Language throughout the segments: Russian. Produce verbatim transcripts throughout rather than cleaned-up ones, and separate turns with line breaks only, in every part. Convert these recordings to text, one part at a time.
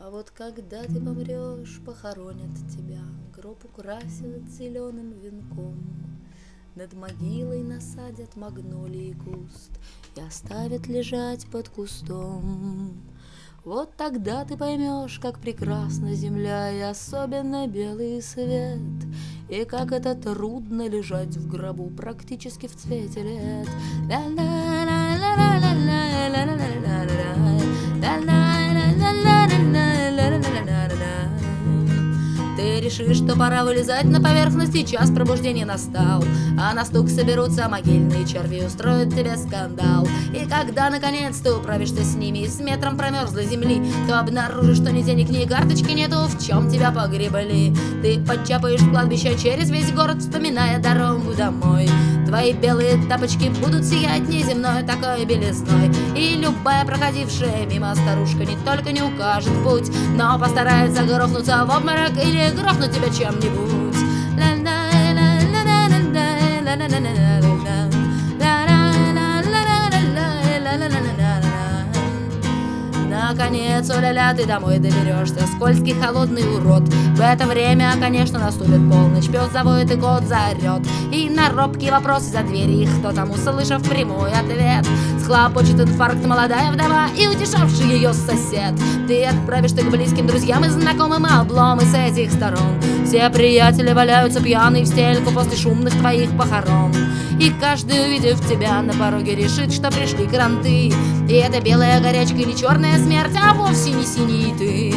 А вот когда ты помрешь, похоронят тебя, гроб украсят зеленым венком, над могилой насадят магнолии куст и оставят лежать под кустом. Вот тогда ты поймешь, как прекрасна земля и особенно белый свет, и как это трудно лежать в гробу практически в цвете лет. Ты решишь, что пора вылезать на поверхность, и час пробуждения настал, а на стук соберутся могильные черви, устроят тебе скандал. И когда наконец ты управишься с ними и с метром промерзлой земли, то обнаружишь, что ни денег, ни карточки нету, в чем тебя погребали. Ты подчапаешь кладбище через весь город, вспоминая дорогу домой. Твои белые тапочки будут сиять неземной такой белизной, и любая проходившая мимо старушка не только не укажет путь, но постарается грохнуться в обморок или грохнуть тебя чем-нибудь. Наконец, о-ля-ля, ты домой доберешься, скользкий холодный урод. В это время, конечно, наступит полночь, пес завоет и кот заорет, и на робкий вопрос из-за двери кто там, услышав прямой ответ, схлопочет инфаркт молодая вдова и утешавший ее сосед. Ты отправишься к близким друзьям и знакомым, а обломы с этих сторон. Все приятели валяются пьяные в стельку после шумных твоих похорон, и каждый, увидев тебя на пороге, решит, что пришли кранты. И это белая горячка или черная смерть, а вовсе не синий ты.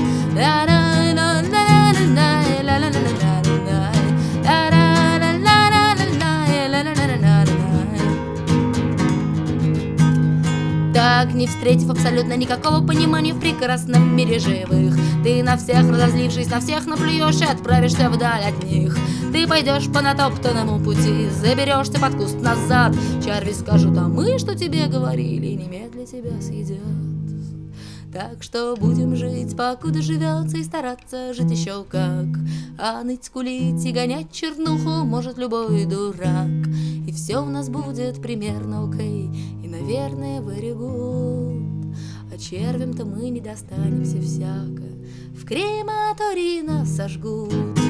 Так, не встретив абсолютно никакого понимания в прекрасном мире живых, ты на всех разозлившись, на всех наплюешь и отправишься вдаль от них. Ты пойдешь по натоптанному пути, заберешься под куст назад, черви скажут: а мы что тебе говорили, и немедля тебя съедят. Так что будем жить, покуда живется, и стараться жить еще как. А ныть, скулить и гонять чернуху может любой дурак, и все у нас будет примерно окей, и, наверное, very good. А червям-то мы не достанемся всяко, в крематории нас сожгут.